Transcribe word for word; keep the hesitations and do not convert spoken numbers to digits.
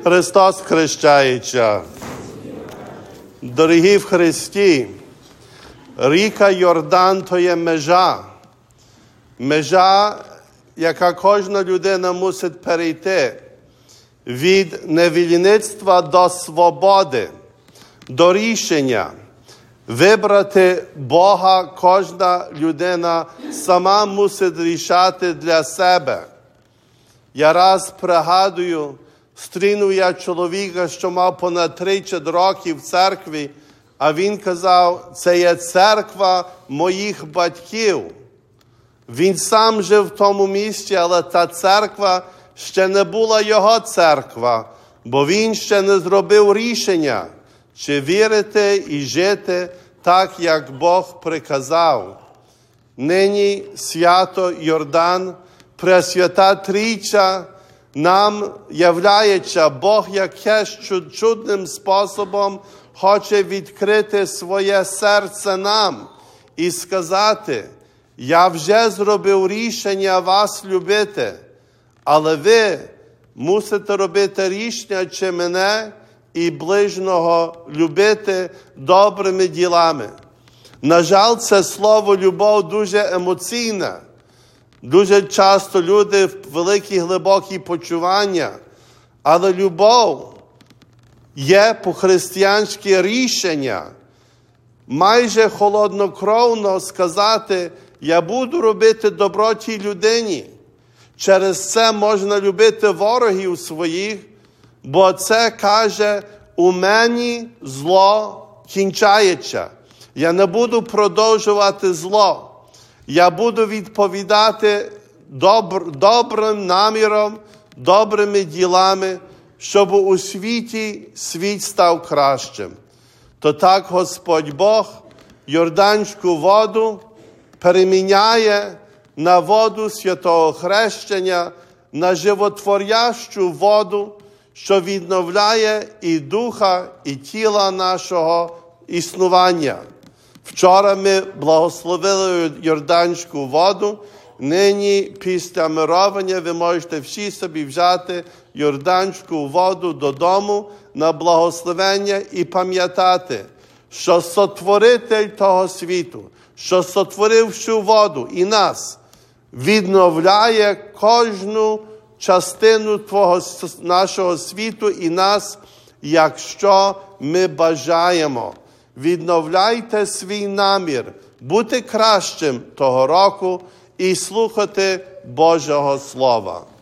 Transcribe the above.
Христос хрещається. Дорогі в Христі, ріка Йордан – то є межа. Межа, яка кожна людина мусить перейти від невільництва до свободи, до рішення. Вибрати Бога кожна людина сама мусить рішати для себе. Я раз пригадую, стрінув я чоловіка, що мав понад тридцять років в церкві, а він казав, це є церква моїх батьків. Він сам жив в тому місці, але та церква ще не була його церква, бо він ще не зробив рішення, чи вірити і жити так, як Бог приказав. Нині свято Йордан, Пресвята Трійця, нам являється, Бог якесь чудним способом хоче відкрити своє серце нам і сказати, я вже зробив рішення вас любити, але ви мусите робити рішення, чи мене і ближнього любити добрими ділами. На жаль, це слово «любов» дуже емоційне. Дуже часто люди в великі глибокі почування, але любов є по-християнськи рішення. Майже холоднокровно сказати, я буду робити добро тій людині. Через це можна любити ворогів своїх, бо це каже, у мені зло кінчається. Я не буду продовжувати зло. Я буду відповідати добр, добрим наміром, добрими ділами, щоб у світі світ став кращим. То так Господь Бог Йорданську воду переміняє на воду святого хрещення, на животворящу воду, що відновляє і духа, і тіла нашого існування. Вчора ми благословили Йорданську воду, нині після мировання ви можете всі собі взяти Йорданську воду додому на благословення і пам'ятати, що сотворитель того світу, що сотворив всю воду і нас, відновляє кожну частину твого, нашого світу і нас, якщо ми бажаємо. Відновляйте свій намір бути кращим того року і слухати Божого Слова.